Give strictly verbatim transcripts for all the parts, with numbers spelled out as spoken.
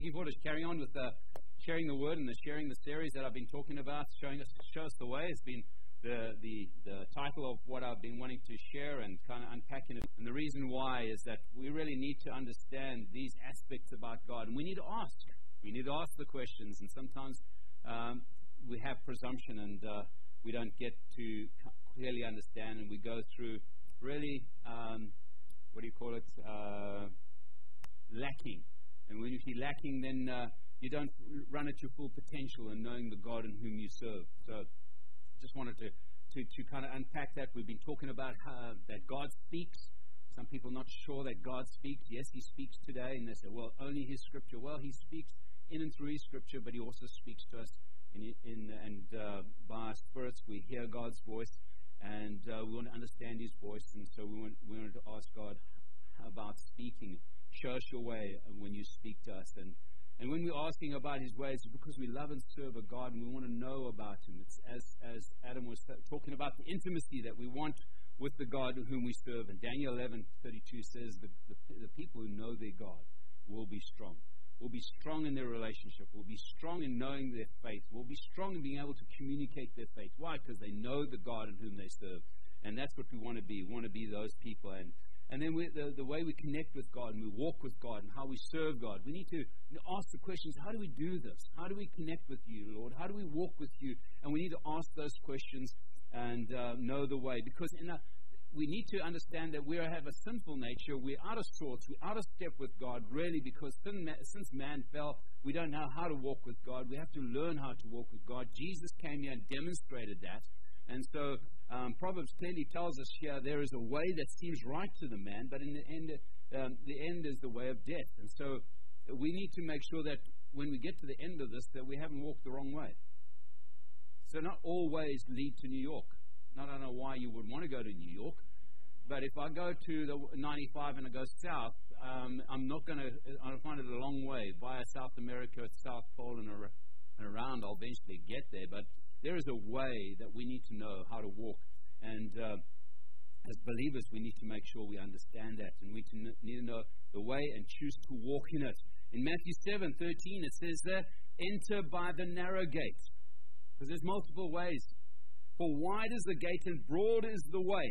Looking forward to carrying on with the sharing the word and the sharing the series that I've been talking about, showing us, show us the way. It's been the, the the title of what I've been wanting to share and kind of unpacking it. And the reason why is that we really need to understand these aspects about God, and we need to ask. We need to ask the questions, and sometimes um, we have presumption and uh, we don't get to clearly understand, and we go through really um, what do you call it? Uh, lacking. And when if you're lacking, then uh, you don't run at your full potential in knowing the God in whom you serve. So just wanted to, to, to kind of unpack that. We've been talking about how, that God speaks. Some people not sure that God speaks. Yes, He speaks today. And they say, well, only His Scripture. Well, He speaks in and through His Scripture, but He also speaks to us. In, in, and uh, by our spirits, we hear God's voice. And uh, we want to understand His voice. And so we want, we wanted to ask God about speaking. Show us your way when you speak to us. And, and when we're asking about His ways, it's because we love and serve a God and we want to know about Him. It's as, as Adam was talking about the intimacy that we want with the God whom we serve. And Daniel eleven thirty-two says the, the, the people who know their God will be strong. Will be strong in their relationship. Will be strong in knowing their faith. Will be strong in being able to communicate their faith. Why? Because they know the God in whom they serve. And that's what we want to be. We want to be those people. And And then we, the, the way we connect with God and we walk with God and how we serve God, we need to ask the questions, how do we do this? How do we connect with you, Lord? How do we walk with you? And we need to ask those questions and uh, know the way. Because in a, we need to understand that we have a sinful nature. We're out of sorts. We're out of step with God, really, because sin, since man fell, we don't know how to walk with God. We have to learn how to walk with God. Jesus came here and demonstrated that. And so um, Proverbs clearly tells us here there is a way that seems right to the man, but in the end, um, the end is the way of death. And so we need to make sure that when we get to the end of this, that we haven't walked the wrong way. So not all ways lead to New York. Now, I don't know why you would want to go to New York, but if I go to the ninety-five and I go south, um, I'm not going to. I'll find it a long way via South America, South Pole, and around. I'll eventually get there, but there is a way that we need to know how to walk. And uh, as believers, we need to make sure we understand that. And we need to know the way and choose to walk in it. In Matthew seven thirteen, it says there, enter by the narrow gate. Because there's multiple ways. For wide is the gate and broad is the way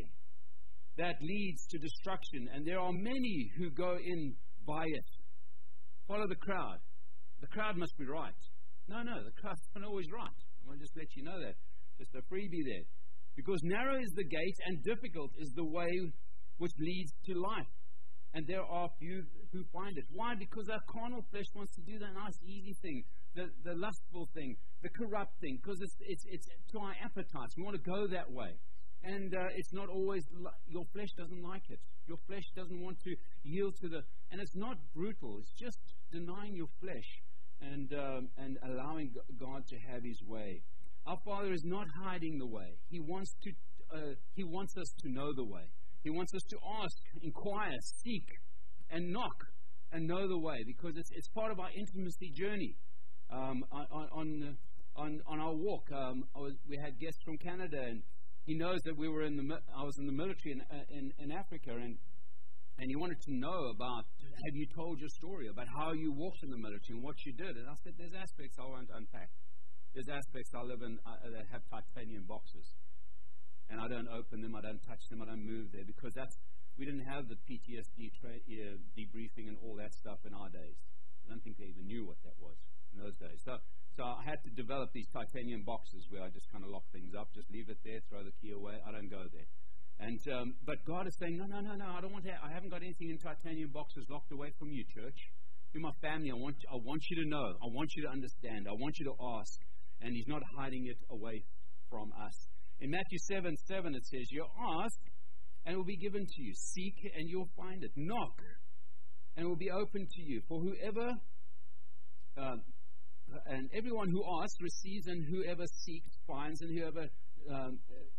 that leads to destruction. And there are many who go in by it. Follow the crowd. The crowd must be right. No, no, the crowd's not always right. I'll just let you know that. Just a freebie there. Because narrow is the gate and difficult is the way which leads to life. And there are few who find it. Why? Because our carnal flesh wants to do that nice, easy thing, the, the lustful thing, the corrupt thing, because it's, it's, it's to our appetites. We want to go that way. And uh, it's not always, your flesh doesn't like it. Your flesh doesn't want to yield to the, and it's not brutal. It's just denying your flesh. And um, and allowing God to have His way. Our Father is not hiding the way. He wants to. Uh, he wants us to know the way. He wants us to ask, inquire, seek, and knock, and know the way, because it's it's part of our intimacy journey. Um, on on on on our walk, um, I was, we had guests from Canada, and he knows that we were in the. I was in the military in in, in Africa, and. And he wanted to know about, have you told your story about how you walked in the military and what you did? And I said, there's aspects I won't unpack. There's aspects I live in uh, that have titanium boxes. And I don't open them, I don't touch them, I don't move there. Because that's we didn't have the P T S D tra- uh, debriefing and all that stuff in our days. I don't think they even knew what that was in those days. So, so I had to develop these titanium boxes where I just kind of lock things up, just leave it there, throw the key away. I don't go there. And um, but God is saying, no, no, no, no, I don't want to. I haven't got anything in titanium boxes locked away from you, church. You're my family. I want, I want you to know. I want you to understand. I want you to ask. And He's not hiding it away from us. In Matthew seven seven, it says, you ask, and it will be given to you. Seek, and you'll find it. Knock, and it will be open to you. For whoever, uh, and everyone who asks receives, and whoever seeks finds, and whoever um,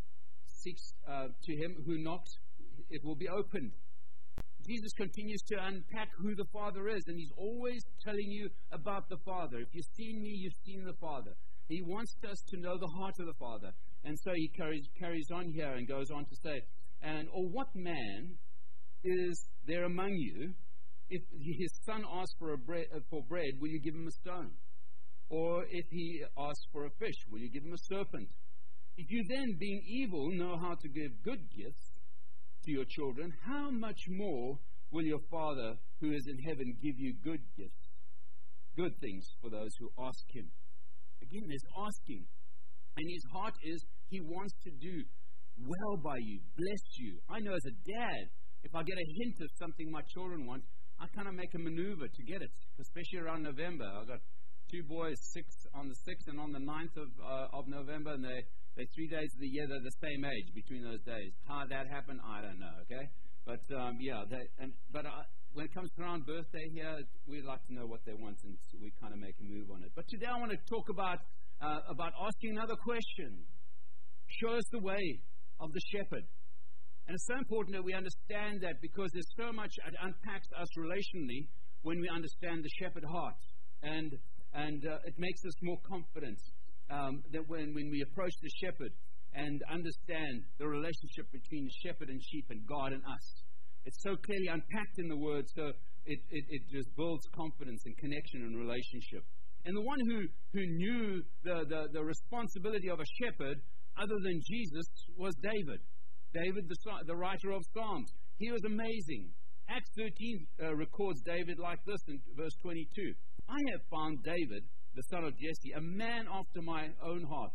seeks uh, to him who knocks, it will be opened. Jesus continues to unpack who the Father is, and He's always telling you about the Father. If you've seen me, you've seen the Father. He wants us to know the heart of the Father. And so He carries, carries on here and goes on to say, and or what man is there among you, if his son asks for, a bread, uh, for bread, will you give him a stone? Or if he asks for a fish, will you give him a serpent? If you then, being evil, know how to give good gifts to your children, how much more will your Father who is in heaven give you good gifts, good things for those who ask him? Again, there's asking. And his heart is, he wants to do well by you, bless you. I know as a dad, if I get a hint of something my children want, I kind of make a maneuver to get it, especially around November. I've got two boys, six on the sixth and on the ninth of, uh, of November, and they They're three days of the year. They're the same age between those days. How that happened, I don't know. Okay, but um, yeah. They, and but uh, when it comes to around birthday here, we like to know what they want, and so we kind of make a move on it. But today I want to talk about uh, about asking another question. Show us the way of the shepherd, and it's so important that we understand that, because there's so much that unpacks us relationally when we understand the shepherd heart, and and uh, it makes us more confident. Um, that when, when we approach the shepherd and understand the relationship between the shepherd and sheep and God and us, it's so clearly unpacked in the Word, so it, it, it just builds confidence and connection and relationship. And the one who, who knew the, the, the responsibility of a shepherd other than Jesus was David. David, the, the writer of Psalms. He was amazing. Acts thirteen uh, records David like this in verse twenty-two. I have found David, the son of Jesse, a man after my own heart,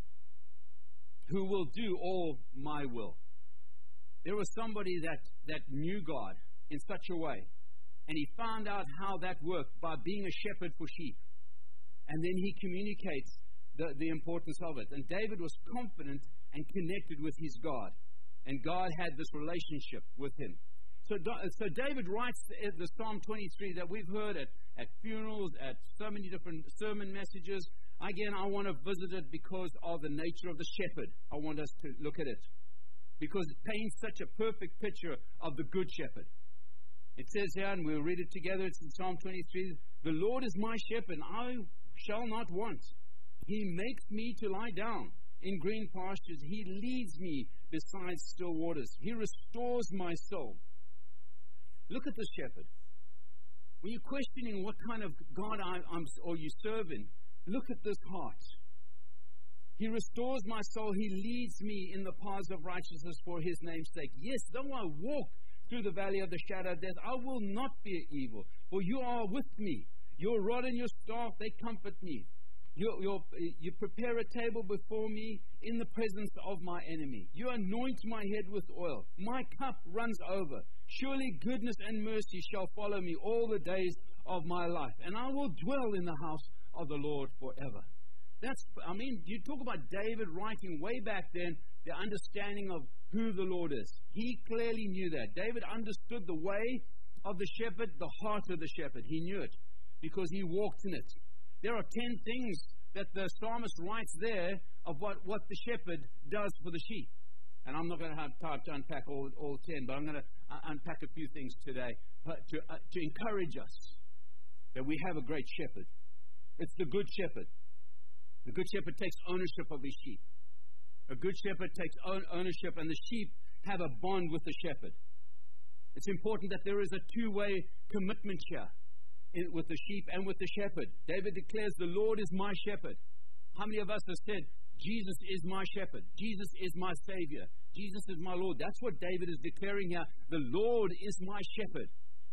who will do all my will. There was somebody that, that knew God in such a way, and he found out how that worked by being a shepherd for sheep. And then he communicates the, the importance of it. And David was confident and connected with his God, and God had this relationship with him. So, so David writes the Psalm twenty-three that we've heard at, at funerals, at so many different sermon messages. Again, I want to visit it because of the nature of the shepherd. I want us to look at it, because it paints such a perfect picture of the good shepherd. It says here, and we'll read it together, it's in Psalm twenty-three, the Lord is my shepherd, I shall not want. He makes me to lie down in green pastures. He leads me beside still waters. He restores my soul. Look at the shepherd. When you're questioning what kind of God I, I'm, or you serve in, look at this heart. He restores my soul. He leads me in the paths of righteousness for his name's sake. Yes, though I walk through the valley of the shadow of death, I will not fear evil, for you are with me. Your rod and your staff, they comfort me. You, you prepare a table before me in the presence of my enemy. You anoint my head with oil. My cup runs over. Surely goodness and mercy shall follow me all the days of my life, and I will dwell in the house of the Lord forever. That's, I mean, you talk about David writing way back then, the understanding of who the Lord is. He clearly knew that. David understood the way of the shepherd, the heart of the shepherd. He knew it because he walked in it. There are ten things that the psalmist writes there of what, what the shepherd does for the sheep. And I'm not going to have time to unpack all, all ten, but I'm going to uh, unpack a few things today to, uh, to encourage us that we have a great shepherd. It's the good shepherd. The good shepherd takes ownership of his sheep. A good shepherd takes own ownership, and the sheep have a bond with the shepherd. It's important that there is a two-way commitment here in, with the sheep and with the shepherd. David declares, the Lord is my shepherd. How many of us have said, Jesus is my shepherd. Jesus is my Savior. Jesus is my Lord. That's what David is declaring here. The Lord is my shepherd.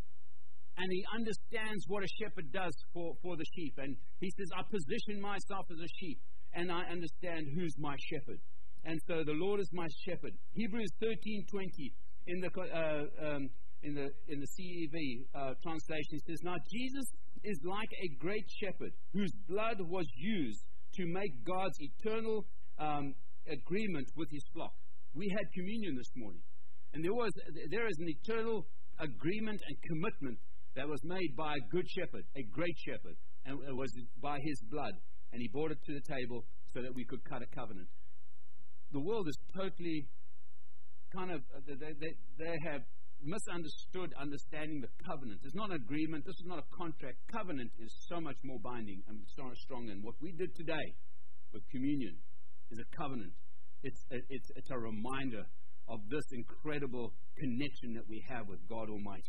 And he understands what a shepherd does for, for the sheep. And he says, I position myself as a sheep, and I understand who's my shepherd. And so the Lord is my shepherd. Hebrews thirteen twenty in the uh, um, in the in the C E V uh, translation says, now Jesus is like a great shepherd whose blood was used to make God's eternal um, agreement with his flock. We had communion this morning, and there was there is an eternal agreement and commitment that was made by a good shepherd, a great shepherd, and it was by his blood, and he brought it to the table so that we could cut a covenant. The world is totally kind of they, they, they have misunderstood understanding the covenant. It's not an agreement. This is not a contract. Covenant is so much more binding and so much stronger. And what we did today with communion is a covenant. It's a, it's it's a reminder of this incredible connection that we have with God Almighty.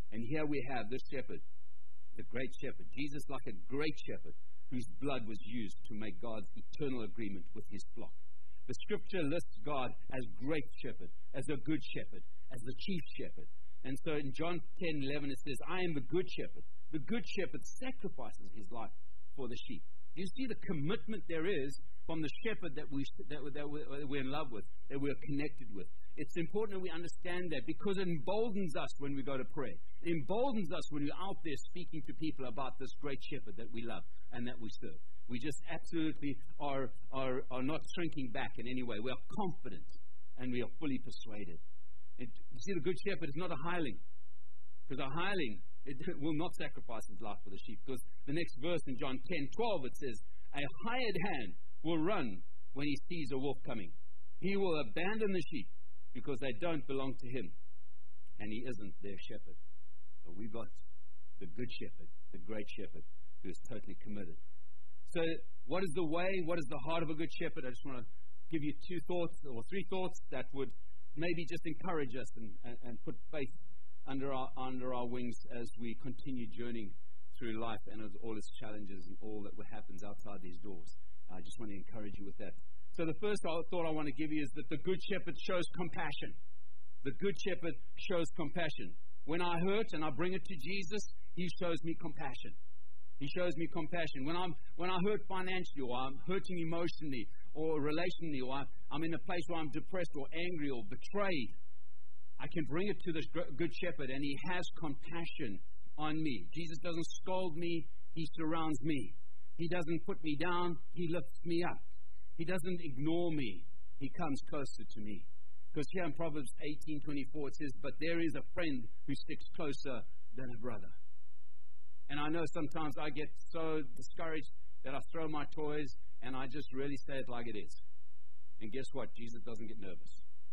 And here we have this shepherd, the great shepherd. Jesus, like a great shepherd, whose blood was used to make God's eternal agreement with his flock. The scripture lists God as great shepherd, as a good shepherd, as the chief shepherd. And so in John ten eleven it says, I am the good shepherd. The good shepherd sacrifices his life for the sheep. You see the commitment there is from the shepherd that, we, that, that we're in love with, that we're connected with. It's important that we understand that, because it emboldens us when we go to pray. It emboldens us when we're out there speaking to people about this great shepherd that we love and that we serve. We just absolutely are, are, are not shrinking back in any way. We are confident and we are fully persuaded. It, you see, the good shepherd is not a hireling, because a hireling it will not sacrifice his life for the sheep. Because the next verse in John ten twelve it says, a hired hand will run when he sees a wolf coming. He will abandon the sheep because they don't belong to him, and he isn't their shepherd. But we've got the good shepherd, the great shepherd, who is totally committed. So what is the way? What is the heart of a good shepherd? I just want to give you two thoughts or three thoughts that would maybe just encourage us and, and, and put faith under our under our wings as we continue journeying through life and as all its challenges and all that happens outside these doors. I just want to encourage you with that. So the first thought I want to give you is that the good shepherd shows compassion. The good shepherd shows compassion. When I hurt and I bring it to Jesus, he shows me compassion. He shows me compassion. When I'm when I hurt financially, or I'm hurting emotionally, or relationally, or I'm in a place where I'm depressed or angry or betrayed, I can bring it to this good shepherd, and he has compassion on me. Jesus doesn't scold me, he surrounds me. He doesn't put me down, he lifts me up. He doesn't ignore me, he comes closer to me. Because here in Proverbs eighteen twenty-four it says, but there is a friend who sticks closer than a brother. And I know sometimes I get so discouraged that I throw my toys and I just really say it like it is. And guess what? Jesus doesn't get nervous.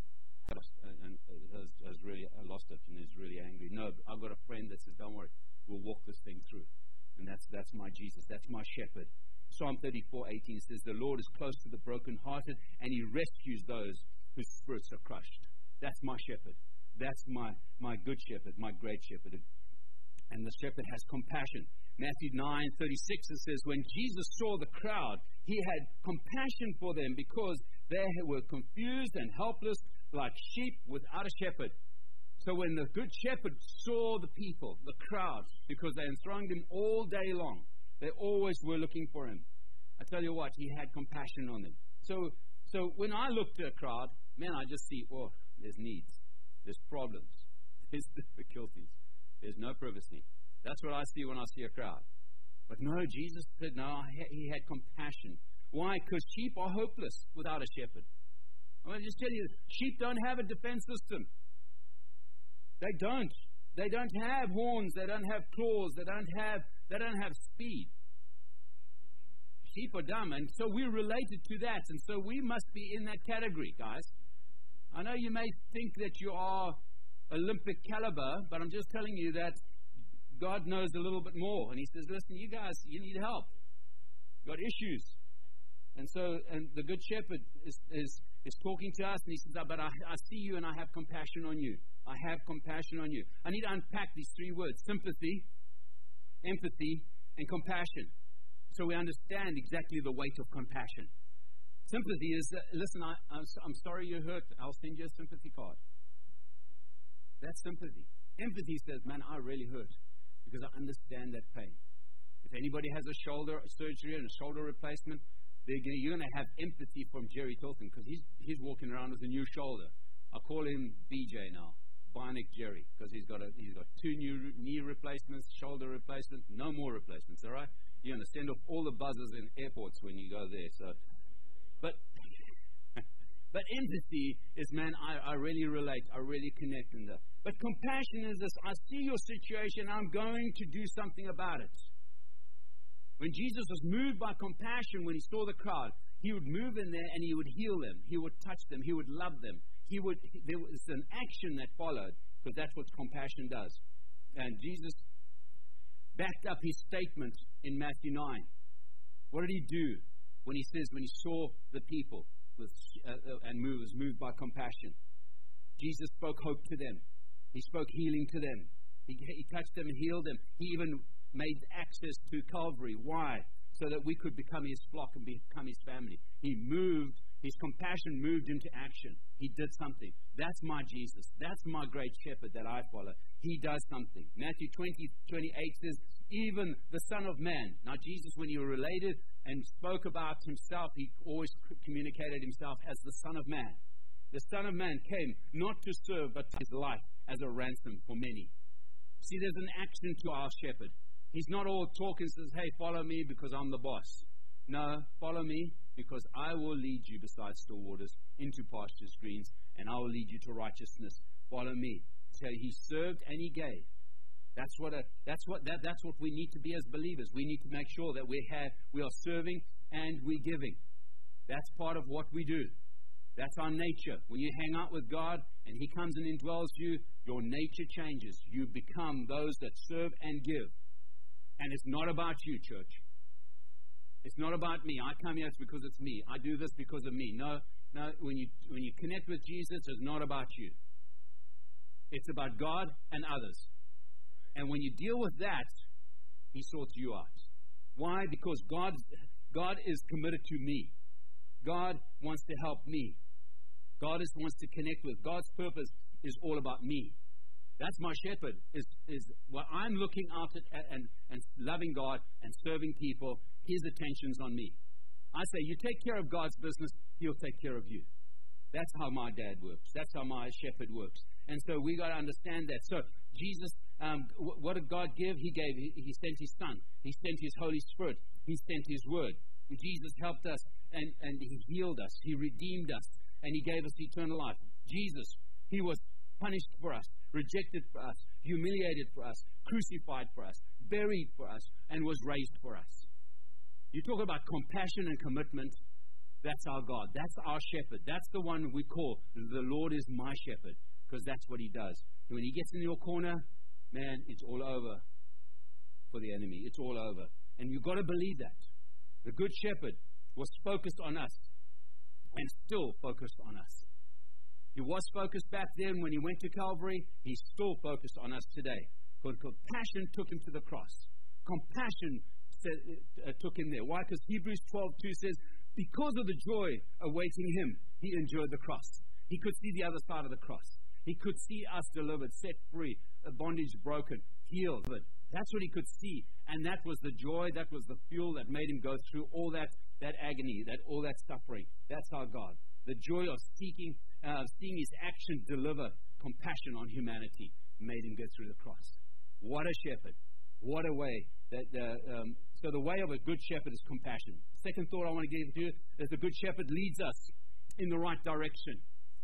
And has, has really I lost it and is really angry. No, I've got a friend that says, don't worry, we'll walk this thing through. And that's that's my Jesus, that's my shepherd. Psalm thirty-four eighteen says, the Lord is close to the brokenhearted, and he rescues those whose spirits are crushed. That's my shepherd. That's my, my good shepherd, my great shepherd. And the shepherd has compassion. Matthew nine thirty-six it says, when Jesus saw the crowd, he had compassion for them because they were confused and helpless like sheep without a shepherd. So when the good shepherd saw the people, the crowd, because they enthroned him all day long, they always were looking for him. I tell you what, he had compassion on them. So so when I look to a crowd, man, I just see, oh, there's needs, there's problems, there's difficulties, there's no privacy. That's what I see when I see a crowd. But no, Jesus said, no, he had compassion. Why? Because sheep are hopeless without a shepherd. I want to just tell you, sheep don't have a defense system. They don't. They don't have horns. They don't have claws. They don't have. They don't have speed. Sheep are dumb, and so we're related to that, and so we must be in that category, guys. I know you may think that you are Olympic caliber, but I'm just telling you that God knows a little bit more, and He says, "Listen, you guys, you need help. You've got issues." And so, and the Good Shepherd is is, is talking to us, and he says, "But I, I see you, and I have compassion on you. I have compassion on you." I need to unpack these three words: sympathy, empathy, and compassion, so we understand exactly the weight of compassion. Sympathy is, uh, listen, I, I'm, I'm sorry you're hurt. I'll send you a sympathy card. That's sympathy. Empathy says, man, I really hurt because I understand that pain. If anybody has a shoulder surgery and a shoulder replacement, you're going to have empathy from Jerry Tilton because he's he's walking around with a new shoulder. I call him B J now, Bionic Jerry, because he's got a he's got two new knee replacements, shoulder replacements, no more replacements. All right, you're going to send off all the buzzers in airports when you go there. So, but but empathy is, man, I, I really relate, I really connect in that. But compassion is this: I see your situation, I'm going to do something about it. When Jesus was moved by compassion, when he saw the crowd, he would move in there and he would heal them. He would touch them. He would love them. He would. There was an action that followed, because that's what compassion does. And Jesus backed up his statement in Matthew nine. What did he do when he says, when he saw the people with, uh, and moved, was moved by compassion? Jesus spoke hope to them. He spoke healing to them. He, he touched them, healed them. He even made access to Calvary. Why? So that we could become His flock and become His family. He moved, His compassion moved into action. He did something. That's my Jesus. That's my great shepherd that I follow. He does something. Matthew twenty, twenty-eight says, even the Son of Man. Now Jesus, when He related and spoke about Himself, He always communicated Himself as the Son of Man. The Son of Man came not to serve, but His life as a ransom for many. See, there's an action to our shepherd. He's not all talk and says, hey, follow me because I'm the boss. No, follow me because I will lead you beside still waters into pastures greens, and I will lead you to righteousness. Follow me. So He served and He gave. That's what a, that's what that, that's what we need to be as believers. We need to make sure that we have we are serving and we're giving. That's part of what we do. That's our nature. When you hang out with God and He comes and indwells you, your nature changes. You become those that serve and give. And it's not about you, church. It's not about me. I come here because it's me. I do this because of me. No, no. When you when you connect with Jesus, it's not about you. It's about God and others. And when you deal with that, He sorts you out. Why? Because God, God is committed to me. God wants to help me. God is, wants to connect with. God's purpose is all about me. That's my shepherd, is, is what I'm looking after and, and loving God and serving people. His attention's on me. I say, you take care of God's business, He'll take care of you. That's how my dad works. That's how my shepherd works. And so we got to understand that. So Jesus, um, w- what did God give? He gave. He, he sent His Son. He sent His Holy Spirit. He sent His Word. Jesus helped us and, and He healed us. He redeemed us. And He gave us eternal life. Jesus, He was punished for us, rejected for us, humiliated for us, crucified for us, buried for us, and was raised for us. You talk about compassion and commitment. That's our God. That's our shepherd. That's the one we call the Lord is my shepherd, because that's what He does. And when He gets in your corner, man, it's all over for the enemy. It's all over. And you've got to believe that. The Good Shepherd was focused on us and still focused on us. He was focused back then when He went to Calvary. He's still focused on us today. Because compassion took Him to the cross. Compassion said, uh, took Him there. Why? Because Hebrews twelve two says, because of the joy awaiting Him, He endured the cross. He could see the other side of the cross. He could see us delivered, set free, a bondage broken, healed. That's what He could see. And that was the joy, that was the fuel that made Him go through all that, that agony, that all that suffering. That's our God. The joy of seeking, uh, seeing His action deliver compassion on humanity made Him go through the cross. What a shepherd. What a way. That uh, um, so the way of a good shepherd is compassion. Second thought I want to give to you is the good shepherd leads us in the right direction.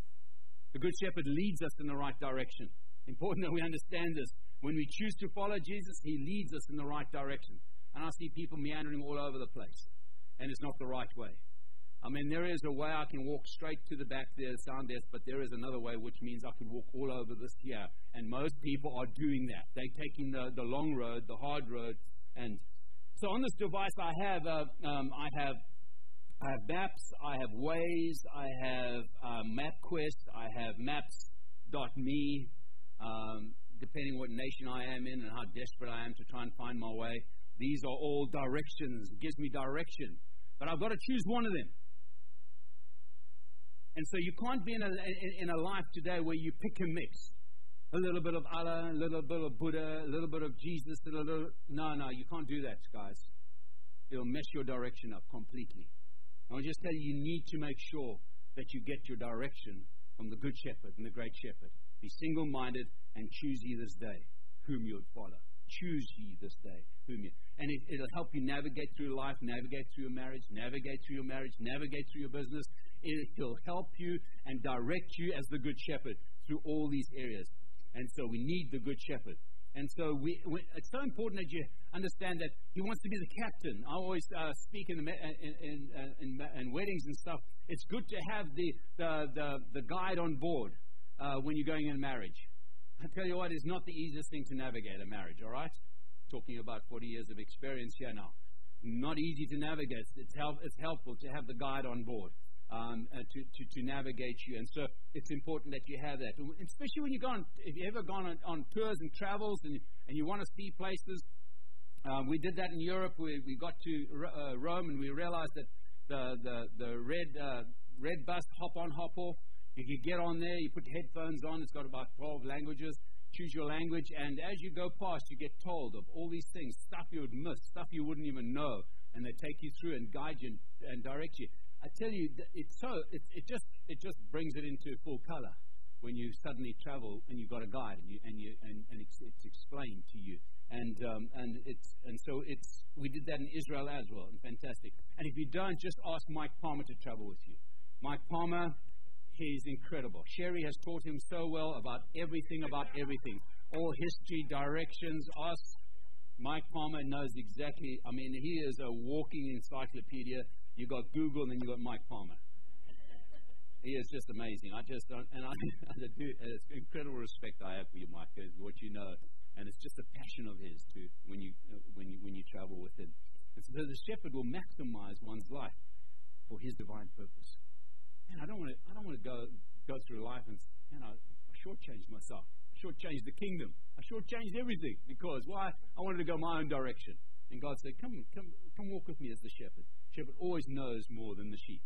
The good shepherd leads us in the right direction. Important that we understand this. When we choose to follow Jesus, He leads us in the right direction. And I see people meandering all over the place. And it's not the right way. I mean, there is a way I can walk straight to the back there, sound desk, but there is another way, which means I can walk all over this here. And most people are doing that. They're taking the, the long road, the hard road. And so on this device, I have uh, um, I have I have Maps, I have Waze, I have uh, MapQuest, I have Maps dot me. Um, depending what nation I am in and how desperate I am to try and find my way, these are all directions. It gives me direction, but I've got to choose one of them. And so you can't be in a, in, in a life today where you pick and mix. A little bit of Allah, a little bit of Buddha, a little bit of Jesus, a little... No, no, you can't do that, guys. It'll mess your direction up completely. I'll just tell you, you need to make sure that you get your direction from the Good Shepherd and the Great Shepherd. Be single-minded and choose ye this day whom you would follow. Choose ye this day whom you... And it, it'll help you navigate through life, navigate through your marriage, navigate through your marriage, navigate through your business. It'll help you and direct you as the Good Shepherd through all these areas. And so we need the Good Shepherd. And so we, we, it's so important that you understand that He wants to be the captain. I always uh, speak in, the, in, in, in, in weddings and stuff. It's good to have the, the, the, the guide on board uh, when you're going in marriage. I tell you what, it's not the easiest thing to navigate a marriage, all right? Talking about forty years of experience here now. Not easy to navigate. It's, help, it's helpful to have the guide on board. um, uh, to, to, to navigate you. And so it's important that you have that. And especially when you go on, if you've ever gone on, on tours and travels and, and you want to see places. Um, we did that in Europe. We, we got to uh, Rome and we realized that the, the, the red, uh, red bus, hop on, hop off. You can get on there, you put headphones on. It's got about twelve languages. Choose your language. And as you go past, you get told of all these things, stuff you would miss, stuff you wouldn't even know. And they take you through and guide you and, and direct you. I tell you, it's so it, it just it just brings it into full color when you suddenly travel and you've got a guide and you and you and, and it's, it's explained to you. And um, and it's and so it's we did that in Israel as well, and fantastic. And if you don't, just ask Mike Palmer to travel with you. Mike Palmer, he's incredible. Sherry has taught him so well about everything, about everything, all history, directions. Ask Mike Palmer knows exactly. I mean, he is a walking encyclopedia. You got Google, and then you got Mike Palmer. He is just amazing. I just don't, and I, I do. It's incredible respect I have for you, Mike, is what you know. And it's just a passion of his to when you uh, when you when you travel with him. And so the shepherd will maximize one's life for his divine purpose. And I don't want to I don't want to go go through life and you know I shortchanged myself, I shortchanged the kingdom, I shortchanged everything because why? I wanted to go my own direction. And God said, "Come come come walk with me as the shepherd." Shepherd always knows more than the sheep.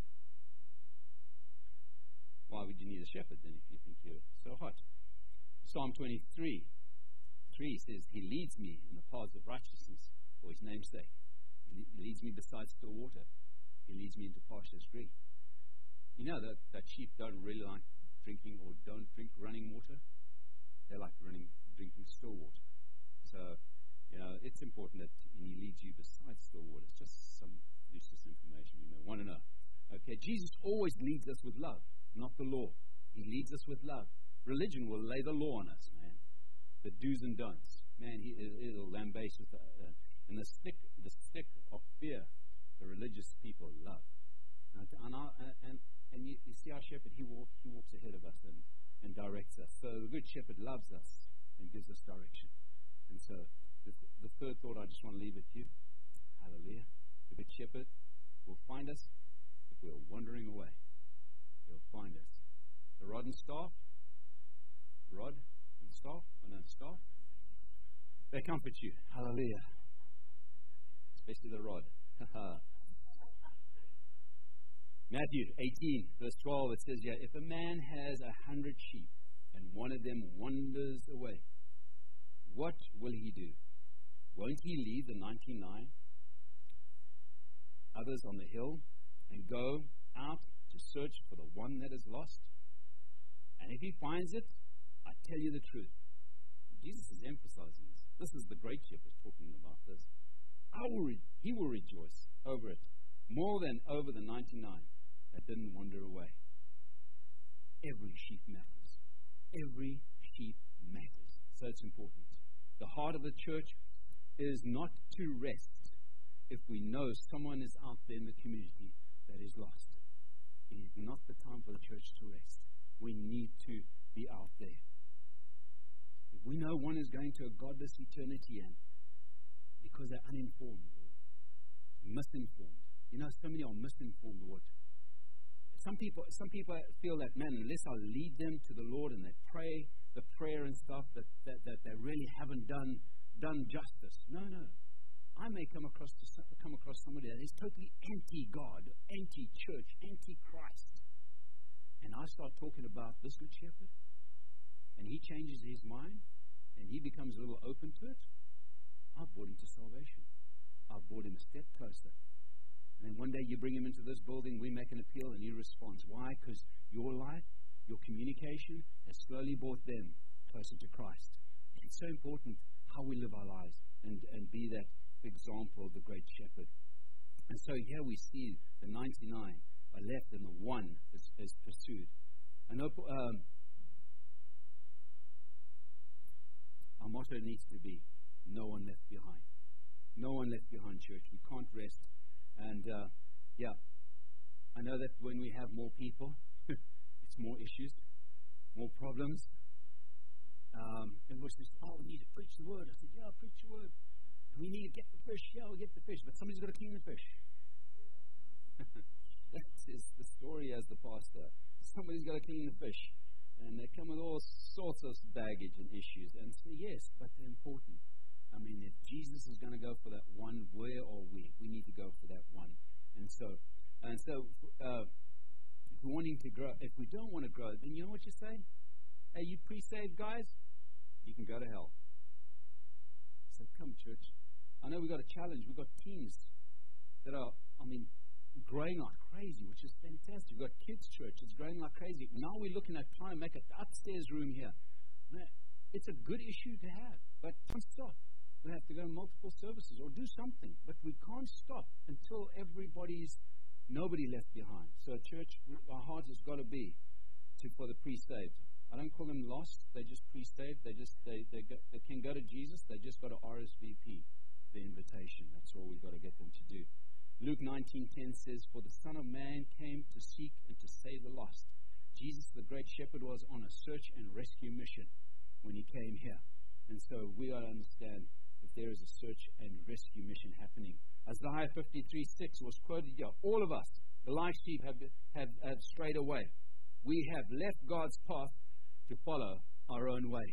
Why would you need a shepherd then if you think you're so hot? Psalm twenty-three. three says, He leads me in the paths of righteousness for His name's sake. He leads me beside still water. He leads me into pastures green. You know that, that sheep don't really like drinking or don't drink running water. They like running, drinking still water. So, you know, it's important that He leads you beside still water. It's just some useless information you may want to know. Okay, Jesus always leads us with love, not the law. He leads us with love. Religion will lay the law on us, man. The do's and don'ts. Man, he, it'll lambaste with the, uh, and the stick, the stick of fear, the religious people love. And, and, our, and, and you, you see our shepherd, he, walk, he walks ahead of us and, and directs us. So the good shepherd loves us and gives us direction. And so the, the third thought I just want to leave with you. Hallelujah. The good shepherd will find us if we are wandering away. He'll find us. The rod and staff, rod and staff, or no, staff, they comfort you. Hallelujah. Especially the rod. Matthew eighteen, verse twelve, it says here, if a man has a hundred sheep and one of them wanders away, what will he do? Won't he leave the ninety-nine others on the hill and go out to search for the one that is lost? And if he finds it, I tell you the truth. Jesus is emphasizing this. This is the great shepherd talking about this. I will re- he will rejoice over it more than over the ninety-nine that didn't wander away. Every sheep matters. Every sheep matters. So it's important. The heart of the church is not to rest if we know someone is out there in the community that is lost. It is not the time for the church to rest. We need to be out there. If we know one is going to a godless eternity and because they're uninformed or misinformed. You know, so many are misinformed. What some people, some people feel that, man, unless I lead them to the Lord and they pray the prayer and stuff, that, that, that they really haven't done done justice. No, no. I may come across to, come across somebody that is totally anti-God, anti-church, anti-Christ, and I start talking about this good shepherd, and he changes his mind, and he becomes a little open to it. I've brought him to salvation. I've brought him a step closer. And then one day you bring him into this building, we make an appeal, and he responds. Why? Because your life, your communication has slowly brought them closer to Christ. And it's so important how we live our lives and, and be that example of the great shepherd. And so here we see the ninety-nine are left and the one is, is pursued. And um, our motto needs to be no one left behind. No one left behind, church. We can't rest. And uh, yeah, I know that when we have more people, it's more issues, more problems. Um, and we're just, oh, we need to preach the word. I said, yeah, preach the word. And we need to get the fish. Yeah, we'll get the fish. But somebody's got to clean the fish. That's is the story as the pastor. Somebody's got to clean the fish. And they come with all sorts of baggage and issues. And say, yes, but they're important. I mean, if Jesus is going to go for that one, where are we? We need to go for that one. And so, and so, uh, if we're wanting to grow, if we don't want to grow, then you know what you say? Hey, you pre-saved guys, you can go to hell. So come, church. I know we've got a challenge. We've got teams that are, I mean, growing like crazy, which is fantastic. We've got kids' church. It's growing like crazy. Now we're looking at trying to make an upstairs room here. Man, it's a good issue to have, but don't stop. We have to go multiple services or do something, but we can't stop until everybody's, nobody left behind. So church, our heart has got to be to, for the pre-saved. I don't call them lost. They just pre-saved. They just, they, they, go, they can go to Jesus. They just got to R S V P the invitation. That's all we've got to get them to do. Luke nineteen ten says, for the Son of Man came to seek and to save the lost. Jesus, the great shepherd, was on a search and rescue mission when he came here. And so we got to understand that there is a search and rescue mission happening. Isaiah fifty-three six was quoted here. All of us, the like sheep, have, have, have strayed away. We have left God's path to follow our own way.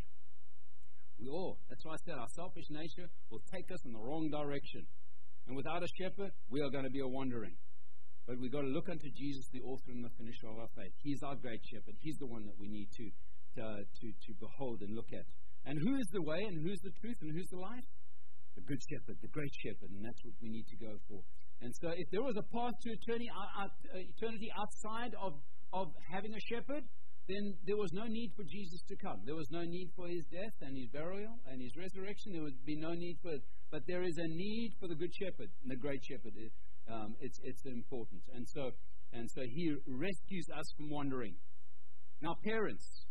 We all, that's why I said our selfish nature will take us in the wrong direction. And without a shepherd, we are going to be a wandering. But we've got to look unto Jesus, the author and the finisher of our faith. He's our great shepherd. He's the one that we need to, to, to, to behold and look at. And who is the way, and who's the truth, and who's the life? The good shepherd, the great shepherd, and that's what we need to go for. And so if there was a path to eternity, uh, eternity outside of, of having a shepherd, then there was no need for Jesus to come. There was no need for his death and his burial and his resurrection. There would be no need for it. But there is a need for the good shepherd and the great shepherd. It, um, it's it's important. And so and so he rescues us from wandering. Now, parents,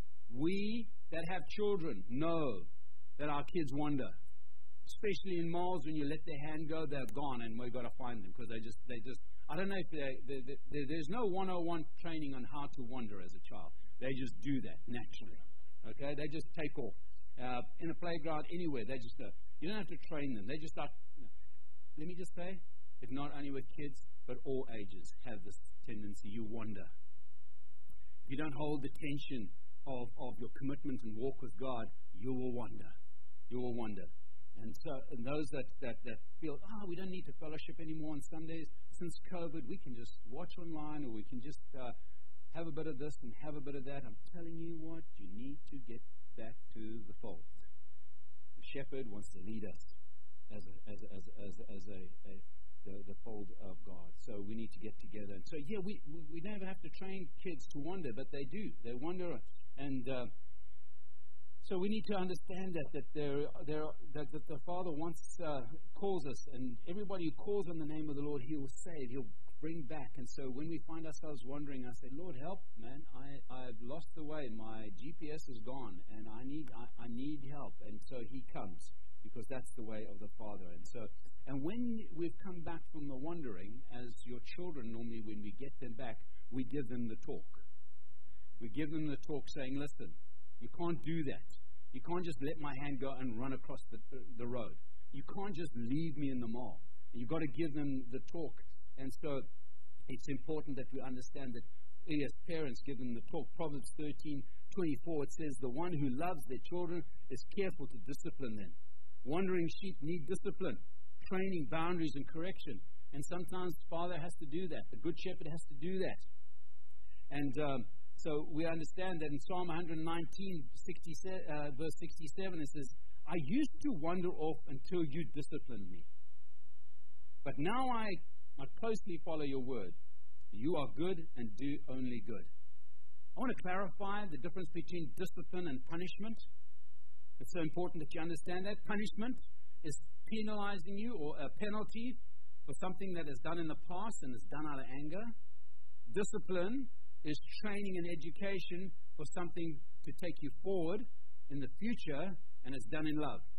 we that have children know that our kids wander. Especially in malls, when you let their hand go, they're gone, and we've got to find them because they just they just. I don't know if they, they, they, there's no one oh one training on how to wander as a child. They just do that naturally. Okay, they just take off uh, in a playground anywhere. They just go. You don't have to train them. They just start. Let me just say, if not only with kids, but all ages have this tendency. You wander. If you don't hold the tension of, of your commitment and walk with God, you will wander. You will wander. And so and those that, that, that feel, oh, we don't need to fellowship anymore on Sundays. Since COVID, we can just watch online or we can just uh, have a bit of this and have a bit of that. I'm telling you what, you need to get back to the fold. The shepherd wants to lead us as a, as a, as a, as a, as a, a the, the fold of God. So we need to get together. And so, yeah, we, we, we never have to train kids to wander, but they do. They wander. And uh, so we need to understand that that there, there, that, that the Father wants uh, calls us, and everybody who calls on the name of the Lord, He will save. He'll bring back. And so when we find ourselves wandering, I say, Lord, help, man! I I've lost the way. My G P S is gone, and I need I, I need help. And so He comes because that's the way of the Father. And so and when we've come back from the wandering, as your children normally, when we get them back, we give them the talk. We give them the talk, saying, listen. You can't do that. You can't just let my hand go and run across the, the road. You can't just leave me in the mall. You've got to give them the talk. And so it's important that we understand that we as parents give them the talk. Proverbs thirteen twenty-four, it says, the one who loves their children is careful to discipline them. Wandering sheep need discipline, training, boundaries, and correction. And sometimes the Father has to do that. The Good Shepherd has to do that. And um, So we understand that in Psalm one nineteen, sixty-seven, uh, verse sixty-seven, it says, I used to wander off until you disciplined me. But now I, I closely follow your word. You are good and do only good. I want to clarify the difference between discipline and punishment. It's so important that you understand that. Punishment is penalizing you, or a penalty for something that is done in the past and is done out of anger. Discipline is training and education for something to take you forward in the future, and it's done in love.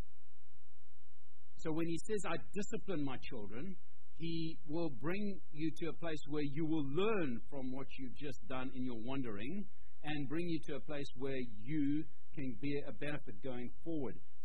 So when He says, I discipline my children, He will bring you to a place where you will learn from what you've just done in your wandering and bring you to a place where you can be a benefit going forward.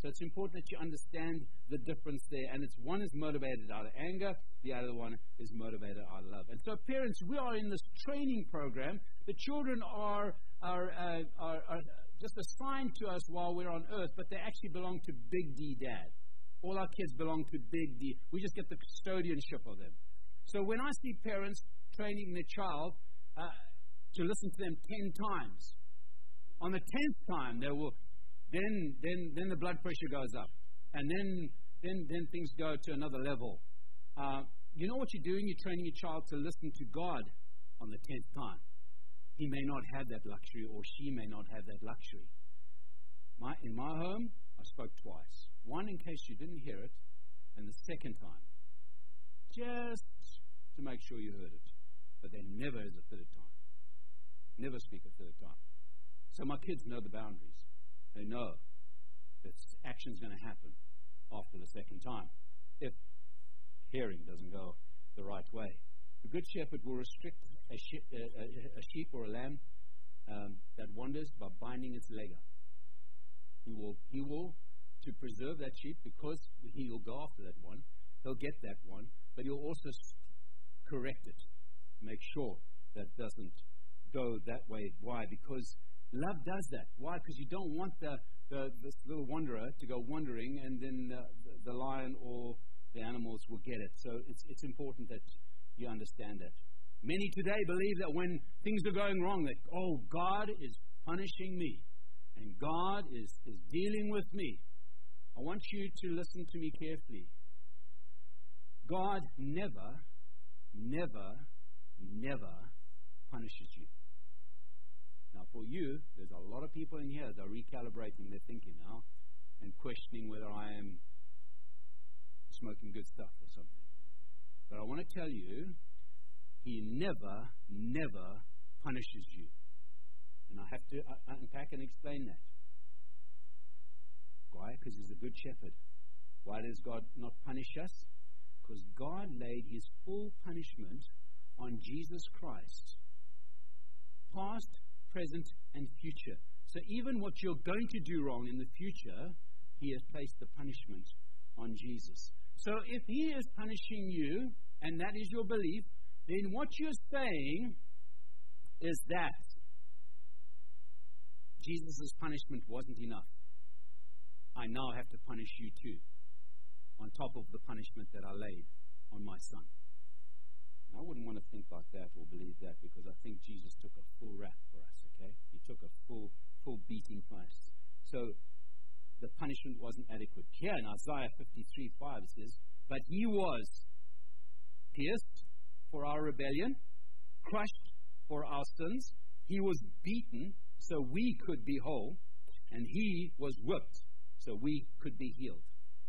So it's important that you understand the difference there. And it's one is motivated out of anger, the other one is motivated out of love. And so parents, we are in this training program. The children are, are, uh, are, are just assigned to us while we're on earth, but they actually belong to Big D Dad. All our kids belong to Big D. We just get the custodianship of them. So when I see parents training their child uh, to listen to them ten times, on the tenth time they will, then then then the blood pressure goes up, and then then then things go to another level. Uh, you know what you're doing? You're training your child to listen to God on the tenth time. He may not have that luxury, or she may not have that luxury. My, in my home, I spoke twice. One in case you didn't hear it, and the second time, just to make sure you heard it. But then never is a third time. Never speak a third time. So my kids know the boundaries. They know that action's going to happen after the second time, if hearing doesn't go the right way. A good shepherd will restrict a, she- a, a, a sheep or a lamb um, that wanders by binding its leg up. He will, he will, to preserve that sheep, because he will go after that one, he'll get that one, but he'll also correct it, make sure that doesn't go that way. Why? Because love does that. Why? Because you don't want the, the this little wanderer to go wandering, and then the, the, the lion or the animals will get it. So it's it's important that you understand that. Many today believe that when things are going wrong, that, oh, God is punishing me, and God is, is dealing with me. I want you to listen to me carefully. God never, never, never punishes you. Now, for you, there's a lot of people in here that are recalibrating their thinking now and questioning whether I am smoking good stuff or something. But I want to tell you, He never, never punishes you. And I have to unpack and explain that. Why? Because He's a good shepherd. Why does God not punish us? Because God laid His full punishment on Jesus Christ, past, present, and future. So even what you're going to do wrong in the future, He has placed the punishment on Jesus. So if He is punishing you, and that is your belief, then what you're saying is that Jesus' punishment wasn't enough. I now have to punish you too, on top of the punishment that I laid on my son. And I wouldn't want to think like that or believe that, because I think Jesus took a full rap for us, okay? He took a full full beating for us. So the punishment wasn't adequate. Here in Isaiah fifty-three five it says, but He was pierced for our rebellion, crushed for our sins. He was beaten so we could be whole, and He was whipped so we could be healed.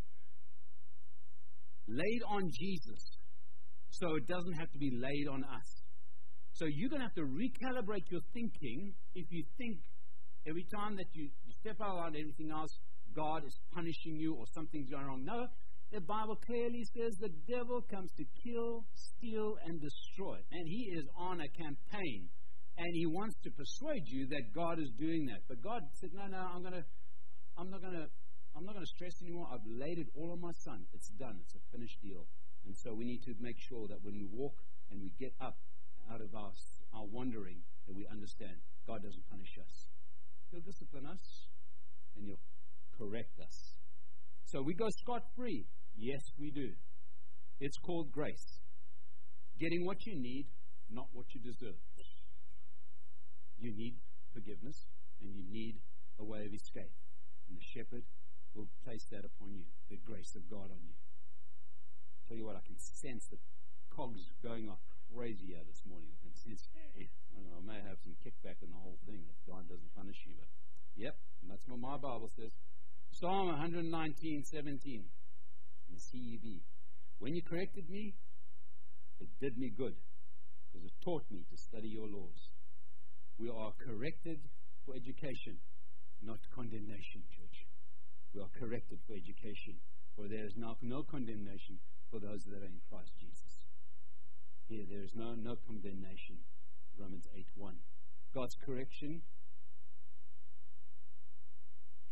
Laid on Jesus so it doesn't have to be laid on us. So you're going to have to recalibrate your thinking if you think every time that you, you step out on anything else, God is punishing you or something's going wrong. No, the Bible clearly says the devil comes to kill, steal, and destroy. And he is on a campaign. And he wants to persuade you that God is doing that. But God said, no, no, I'm going to, I'm not going to, I'm not going to stress anymore. I've laid it all on my son. It's done. It's a finished deal. And so we need to make sure that when we walk and we get up out of our, our wandering, that we understand God doesn't punish us. He'll discipline us and He'll correct us. So we go scot-free. Yes, we do. It's called grace. Getting what you need, not what you deserve. You need forgiveness and you need a way of escape. And the shepherd will place that upon you, the grace of God on you. I'll tell you what, I can sense the cogs going up crazy here this morning. I can sense, I don't know, I may have some kickback in the whole thing that God doesn't punish you. But yep, that's what my Bible says. Psalm one nineteen seventeen in the C E V. When you corrected me, it did me good, because it taught me to study your laws. We are corrected for education, not condemnation, church. We are corrected for education, for there is now no condemnation for those that are in Christ Jesus. Here, there is no, no condemnation. Romans eight one. God's correction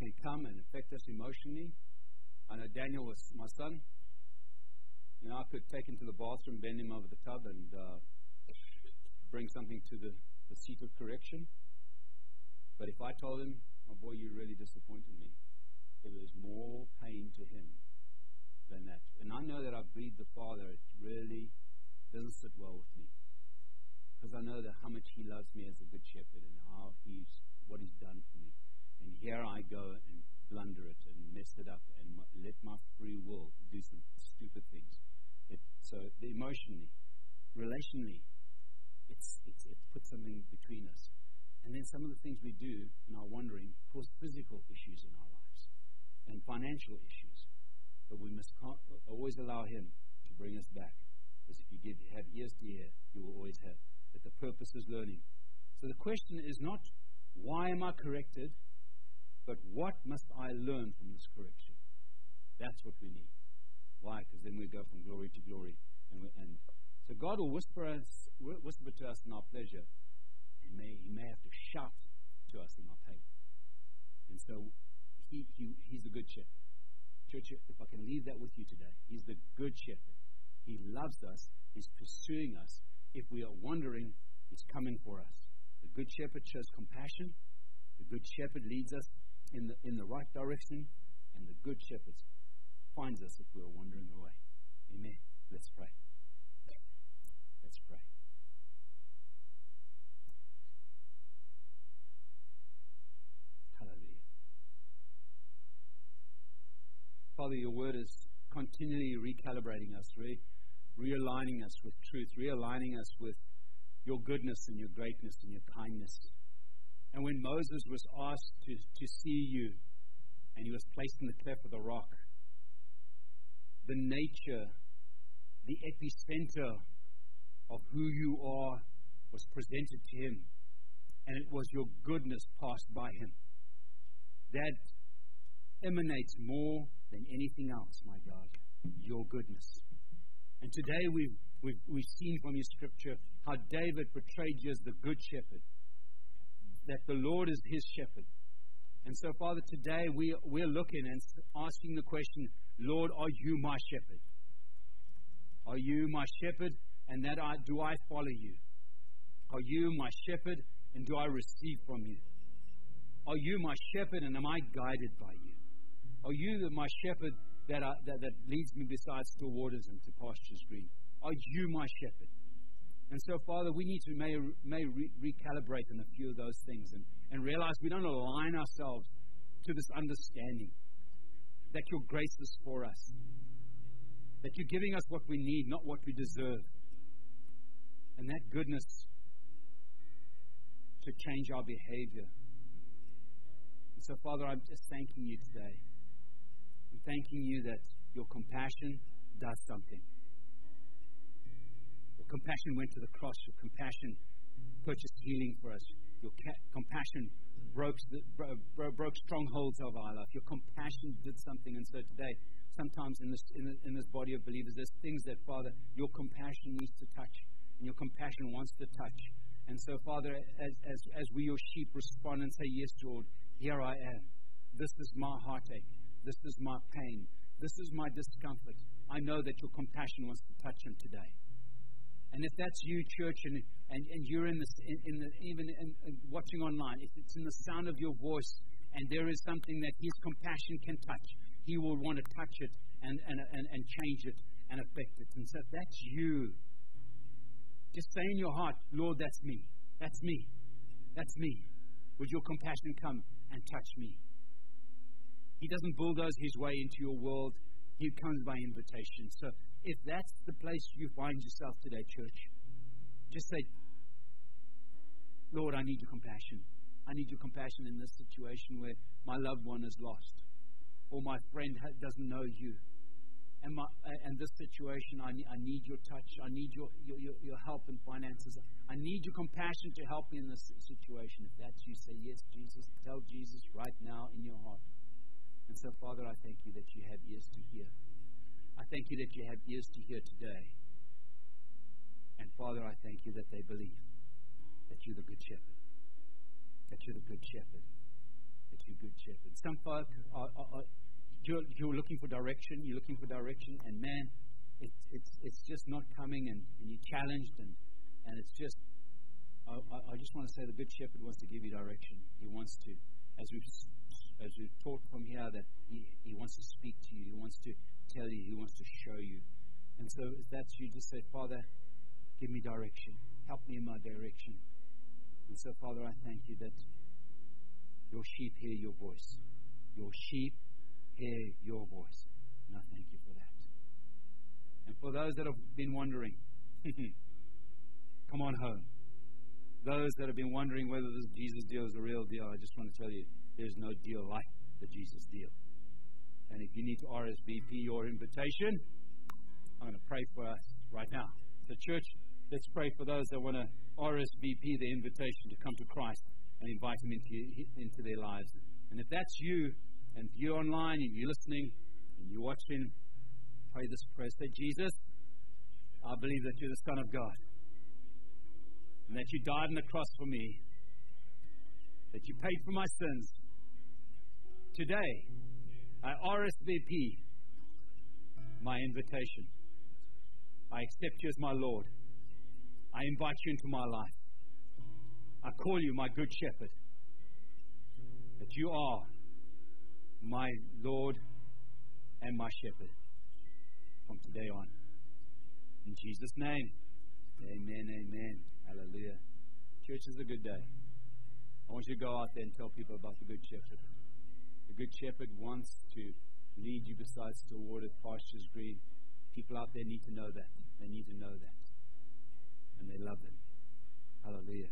can come and affect us emotionally. I know Daniel was my son. You know, I could take him to the bathroom, bend him over the tub, and uh, bring something to the, the seat of correction. But if I told him, "Oh boy, you really disappointed me," there was more pain to him than that. And I know that I've grieved the Father. It really doesn't sit well with me, because I know that how much He loves me as a good shepherd, and how He's what He's done for me. And here I go and blunder it and mess it up and m- let my free will do some stupid things. It, so emotionally, relationally, it's, it's it puts something between us. And then some of the things we do in our wandering cause physical issues in our lives and financial issues. But we must ca- always allow Him to bring us back. Because if you give, have ears to hear, you will always have. But the purpose is learning. So the question is not, why am I corrected? But what must I learn from this correction? That's what we need. Why? Because then we go from glory to glory. And, we, and so God will whisper us, whisper to us in our pleasure. And may, He may have to shout to us in our pain. And so he, he, He's the good shepherd. Church, if I can leave that with you today, He's the good shepherd. He loves us. He's pursuing us. If we are wandering, He's coming for us. The good shepherd shows compassion. The good shepherd leads us in the in the right direction. And the good shepherd finds us if we are wandering away. Amen. Let's pray. Let's pray. Hallelujah. Father, your word is continually recalibrating us, re- realigning us with truth, realigning us with your goodness and your greatness and your kindness. And when Moses was asked to, to see you, and he was placed in the cleft of the rock, the nature, the epicenter of who you are was presented to him. And it was your goodness passed by him. That emanates more than anything else, my God, your goodness. And today we've, we've, we've seen from your scripture how David portrayed you as the good shepherd, that the Lord is his shepherd. And so, Father, today we, we're looking and asking the question, Lord, are you my shepherd? Are you my shepherd, and that I do I follow you? Are you my shepherd, and do I receive from you? Are you my shepherd, and am I guided by you? Are you my shepherd that, I, that, that leads me beside still waters and to pastures green? Are you my shepherd? And so, Father, we need to may, may re- recalibrate on a few of those things and, and realize we don't align ourselves to this understanding that your grace is for us, that you're giving us what we need, not what we deserve. And that goodness to change our behavior. And so, Father, I'm just thanking you today. I'm thanking you that your compassion does something. Your compassion went to the cross. Your compassion purchased healing for us. Your ca- compassion broke, the, bro- bro- broke strongholds of our life. Your compassion did something. And so today, sometimes in this, in, the, in this body of believers, there's things that, Father, your compassion needs to touch. And your compassion wants to touch. And so, Father, as, as, as we, your sheep, respond and say, yes, Lord, here I am. This is my heartache. This is my pain. This is my discomfort. I know that your compassion wants to touch him today. And if that's you, church, and and, and you're in this, in, in the, even in, in watching online, if it's in the sound of your voice, and there is something that His compassion can touch, He will want to touch it and and and, and change it and affect it. And so if that's you, just say in your heart, Lord, that's me. That's me. That's me. Would your compassion come and touch me? He doesn't bulldoze His way into your world. He comes by invitation. So if that's the place you find yourself today, church, just say, Lord, I need your compassion. I need your compassion in this situation where my loved one is lost, or my friend ha- doesn't know you. And my, uh, and this situation, I need, I need your touch. I need your, your, your, your help in finances. I need your compassion to help me in this situation. If that's you, say, yes, Jesus. Tell Jesus right now in your heart. And so, Father, I thank you that you have ears to hear. I thank you that you have ears to hear today. And, Father, I thank you that they believe that you're the good shepherd. That you're the good shepherd. that you're good shepherd. Some folk are, are, are you're, you're looking for direction. You're looking for direction, and man, it's it's it's just not coming, and, and you're challenged, and and it's just. I, I just want to say the Good Shepherd wants to give you direction. He wants to, as we've as we've taught from here, that he, he wants to speak to you. He wants to tell you. He wants to show you. And so if that's you, just say, Father, give me direction. Help me in my direction. And so, Father, I thank you that your sheep hear your voice. Your sheep hear your voice. And I thank you for that. And for those that have been wondering, come on home. Those that have been wondering whether this Jesus deal is a real deal, I just want to tell you, there's no deal like the Jesus deal. And if you need to R S V P your invitation, I'm going to pray for us right now. The church, let's pray for those that want to R S V P the invitation to come to Christ and invite Him into, into their lives. And if that's you, and if you're online, and you're listening, and you're watching, pray this prayer. Say, Jesus, I believe that you're the Son of God. And that you died on the cross for me, that you paid for my sins. Today, I R S V P my invitation. I accept you as my Lord. I invite you into my life. I call you my Good Shepherd, that you are my Lord and my Shepherd from today on. In Jesus' name, amen, amen. Hallelujah. Church, is a good day. I want you to go out there and tell people about the Good Shepherd. The Good Shepherd wants to lead you beside still waters, pastures green. People out there need to know that. They need to know that. And they love it. Hallelujah.